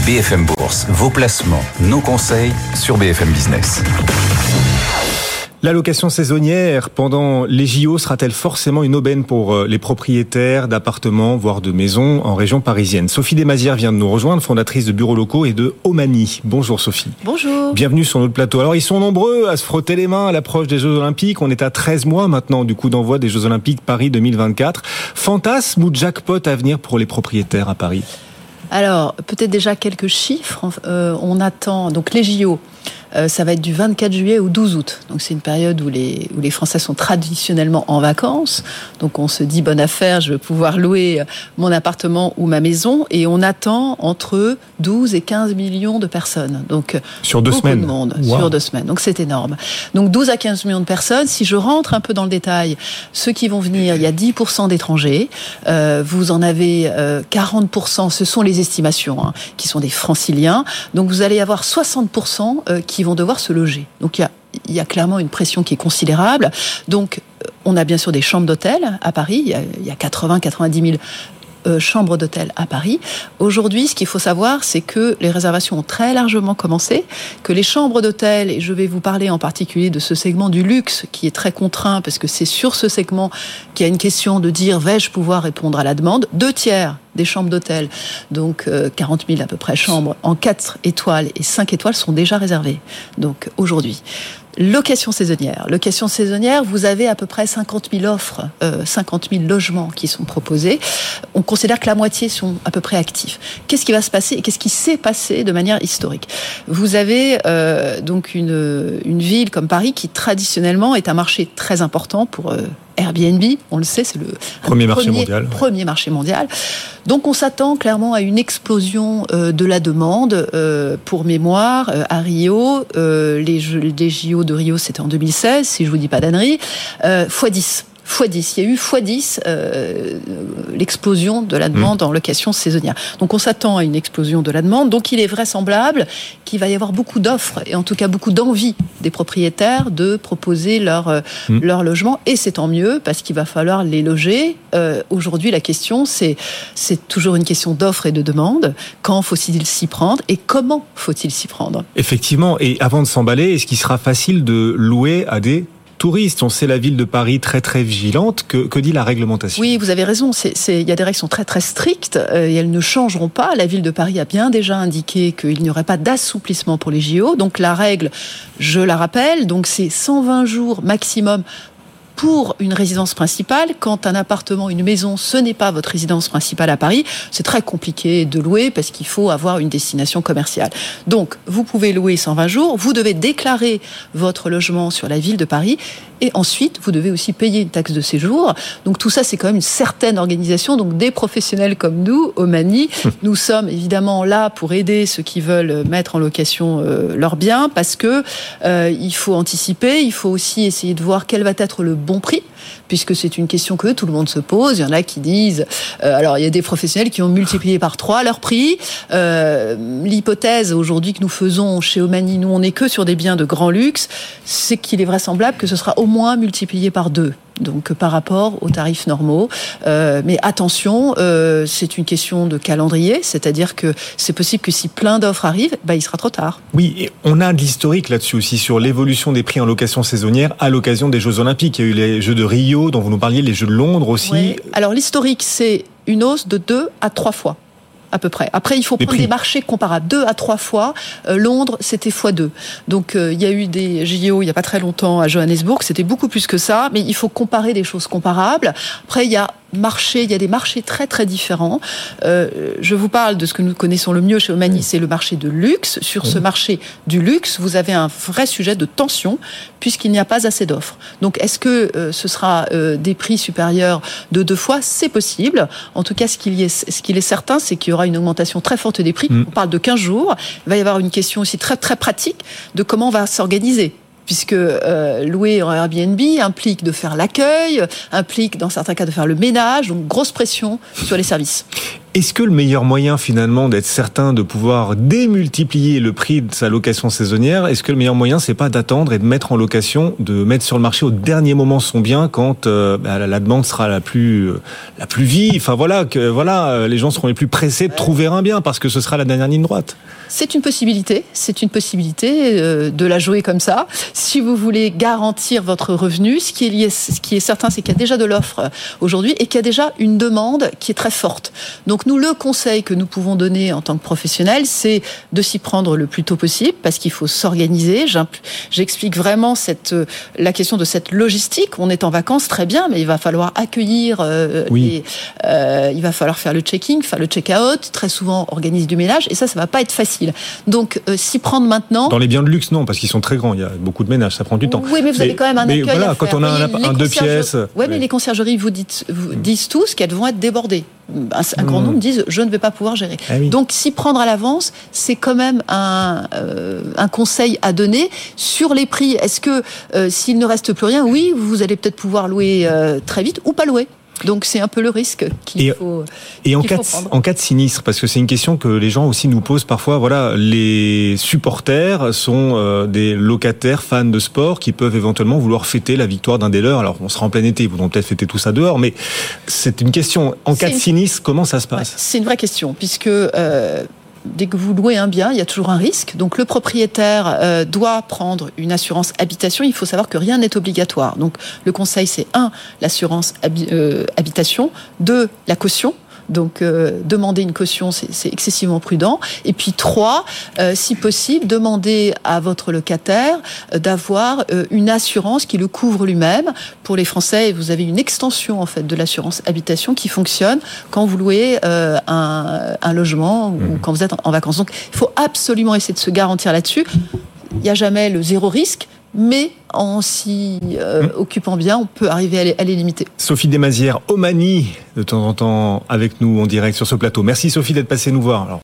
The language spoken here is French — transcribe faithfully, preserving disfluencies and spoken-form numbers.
B F M Bourse, vos placements, nos conseils sur B F M Business. La location saisonnière pendant les J O sera-t-elle forcément une aubaine pour les propriétaires d'appartements, voire de maisons en région parisienne? Sophie Desmazières vient de nous rejoindre, fondatrice de Bureaux Locaux et de Omani. Bonjour Sophie. Bonjour. Bienvenue sur notre plateau. Alors ils sont nombreux à se frotter les mains à l'approche des Jeux Olympiques. On est à treize mois maintenant du coup d'envoi des Jeux Olympiques Paris deux mille vingt-quatre. Fantasme ou jackpot à venir pour les propriétaires à Paris? Alors, peut-être déjà quelques chiffres. Euh, on attend donc les J O. Euh, ça va être du vingt-quatre juillet au douze août. Donc c'est une période où les, où les Français sont traditionnellement en vacances. Donc on se dit bonne affaire, je vais pouvoir louer mon appartement ou ma maison. Et on attend entre douze et quinze millions de personnes. Donc sur deux semaines. De monde wow. Sur deux semaines. Donc c'est énorme. Donc douze à quinze millions de personnes. Si je rentre un peu dans le détail, ceux qui vont venir, il y a dix pour cent d'étrangers. Euh, vous en avez euh, quarante pour cent, ce sont les estimations, hein, qui sont des franciliens. Donc vous allez avoir soixante pour cent euh, qui vont devoir se loger. Donc il y a, il y a clairement une pression qui est considérable. Donc on a bien sûr des chambres d'hôtel à Paris. Il y a, il y a quatre-vingts à quatre-vingt-dix mille euh, chambres d'hôtel à Paris. Aujourd'hui, ce qu'il faut savoir, c'est que les réservations ont très largement commencé, que les chambres d'hôtel, et je vais vous parler en particulier de ce segment du luxe qui est très contraint, parce que c'est sur ce segment qu'il y a une question de dire vais-je pouvoir répondre à la demande. Deux tiers des chambres d'hôtel, donc euh, quarante mille à peu près chambres en quatre étoiles et cinq étoiles sont déjà réservées. Donc aujourd'hui, location saisonnière. Location saisonnière, vous avez à peu près cinquante mille offres, euh, cinquante mille logements qui sont proposés. On considère que la moitié sont à peu près actifs. Qu'est-ce qui va se passer et qu'est-ce qui s'est passé de manière historique? Vous avez euh, donc une, une ville comme Paris qui traditionnellement est un marché très important pour euh, Airbnb, on le sait, c'est le premier marché mondial. Premier marché mondial. Donc on s'attend clairement à une explosion euh, de la demande. Euh, pour mémoire, euh, à Rio, euh, les, les J O de Rio, c'était en deux mille seize, si je vous dis pas d'ânerie, euh, fois dix. fois dix. Il y a eu fois dix euh, l'explosion de la demande mmh. en location saisonnière. Donc on s'attend à une explosion de la demande. Donc il est vraisemblable qu'il va y avoir beaucoup d'offres et en tout cas beaucoup d'envie des propriétaires de proposer leur, euh, mmh. leur logement. Et c'est tant mieux parce qu'il va falloir les loger. Euh, aujourd'hui, la question, c'est, c'est toujours une question d'offre et de demande. Quand faut-il s'y prendre et comment faut-il s'y prendre? Effectivement. Et avant de s'emballer, est-ce qu'il sera facile de louer à des touristes? On sait la ville de Paris très très vigilante. Que, que dit la réglementation? Oui, vous avez raison. C'est, c'est, il y a des règles qui sont très très strictes euh, et elles ne changeront pas. La ville de Paris a bien déjà indiqué qu'il n'y aurait pas d'assouplissement pour les J O. Donc la règle, je la rappelle, donc c'est cent vingt jours maximum pour une résidence principale. Quand un appartement, une maison, ce n'est pas votre résidence principale à Paris, c'est très compliqué de louer parce qu'il faut avoir une destination commerciale. Donc, vous pouvez louer cent vingt jours, vous devez déclarer votre logement sur la ville de Paris et ensuite, vous devez aussi payer une taxe de séjour. Donc, tout ça, c'est quand même une certaine organisation. Donc, des professionnels comme nous, Omani, nous sommes évidemment là pour aider ceux qui veulent mettre en location euh, leurs biens parce que euh, il faut anticiper, il faut aussi essayer de voir quel va être le bon prix, puisque c'est une question que tout le monde se pose. Il y en a qui disent... Euh, alors, il y a des professionnels qui ont multiplié par trois leur prix. Euh, l'hypothèse aujourd'hui que nous faisons chez Omani, nous, on n'est que sur des biens de grand luxe, c'est qu'il est vraisemblable que ce sera au moins multiplié par deux. Donc par rapport aux tarifs normaux. Euh, mais attention, euh, c'est une question de calendrier, c'est-à-dire que c'est possible que si plein d'offres arrivent, bah, il sera trop tard. Oui, et on a de l'historique là-dessus aussi, sur l'évolution des prix en location saisonnière à l'occasion des Jeux Olympiques. Il y a eu les Jeux de Rio, dont vous nous parliez, les Jeux de Londres aussi. Ouais. Alors l'historique, c'est une hausse de deux à trois fois. À peu près. Après, il faut prendre des marchés comparables. Deux à trois fois. Euh, Londres, c'était fois deux. Donc, euh, il y a eu des J O il n'y a pas très longtemps à Johannesburg. C'était beaucoup plus que ça. Mais il faut comparer des choses comparables. Après, il y a marché, il y a des marchés très très différents. Euh, je vous parle de ce que nous connaissons le mieux chez Omani, c'est le marché de luxe. Sur ce marché du luxe, vous avez un vrai sujet de tension puisqu'il n'y a pas assez d'offres. Donc, est-ce que euh, ce sera euh, des prix supérieurs de deux fois? C'est possible. En tout cas, ce qu'il, y est, ce qu'il est certain, c'est qu'il y aura une augmentation très forte des prix. Mmh. On parle de quinze jours. Il va y avoir une question aussi très très pratique de comment on va s'organiser. Puisque euh, louer en Airbnb implique de faire l'accueil, implique dans certains cas de faire le ménage, donc grosse pression sur les services. Est-ce que le meilleur moyen finalement d'être certain de pouvoir démultiplier le prix de sa location saisonnière, est-ce que le meilleur moyen c'est pas d'attendre et de mettre en location, de mettre sur le marché au dernier moment son bien quand euh, bah, la demande sera la plus euh, la plus vive, enfin voilà que voilà les gens seront les plus pressés de trouver un bien parce que ce sera la dernière ligne droite. C'est une possibilité, c'est une possibilité euh, de la jouer comme ça. Si vous voulez garantir votre revenu, ce qui est lié, ce qui est certain, c'est qu'il y a déjà de l'offre aujourd'hui et qu'il y a déjà une demande qui est très forte. Donc nous, le conseil que nous pouvons donner en tant que professionnels, c'est de s'y prendre le plus tôt possible parce qu'il faut s'organiser. J'explique vraiment cette la question de cette logistique. On est en vacances, très bien, mais il va falloir accueillir, euh, oui. les, euh, il va falloir faire le check-in, faire le check-out. Très souvent, organiser du ménage et ça, ça va pas être facile. Donc, euh, s'y prendre maintenant. Dans les biens de luxe, non, parce qu'ils sont très grands. Il y a beaucoup de ménage, ça prend du temps. Oui, mais vous mais, avez quand même un accueil mais voilà, à faire. Quand on a un, un deux pièces. Oui, mais ouais. Les conciergeries vous, dites, vous mmh. disent tous qu'elles vont être débordées. Un, un mmh. grand nombre disent je ne vais pas pouvoir gérer. Ah oui. Donc, s'y prendre à l'avance, c'est quand même un, euh, un conseil à donner sur les prix. Est-ce que euh, s'il ne reste plus rien, oui, vous allez peut-être pouvoir louer euh, très vite ou pas louer. Donc c'est un peu le risque qu'il et, faut Et en, qu'il cas faut de, prendre. en cas de sinistre, parce que c'est une question que les gens aussi nous posent parfois, voilà, les supporters sont euh, des locataires fans de sport qui peuvent éventuellement vouloir fêter la victoire d'un des leurs. Alors on sera en plein été, ils voudront peut-être fêter tout ça dehors, mais c'est une question. En c'est cas une... de sinistre, comment ça se passe ? Ouais, c'est une vraie question, puisque... Euh, dès que vous louez un bien, il y a toujours un risque. Donc le propriétaire euh, doit prendre une assurance habitation. Il faut savoir que rien n'est obligatoire. Donc le conseil, c'est un, l'assurance habi- euh, habitation, deux, la caution. Donc, euh, demander une caution, c'est, c'est excessivement prudent. Et puis, trois, euh, si possible, demander à votre locataire euh, d'avoir euh, une assurance qui le couvre lui-même. Pour les Français, vous avez une extension, en fait, de l'assurance habitation qui fonctionne quand vous louez euh, un, un logement ou mmh. quand vous êtes en, en vacances. Donc, il faut absolument essayer de se garantir là-dessus. Il n'y a jamais le zéro risque, mais en s'y euh, mmh. occupant bien, on peut arriver à les, à les limiter. Sophie Desmazières, Omani, de temps en temps avec nous en direct sur ce plateau. Merci Sophie d'être passée nous voir. Alors,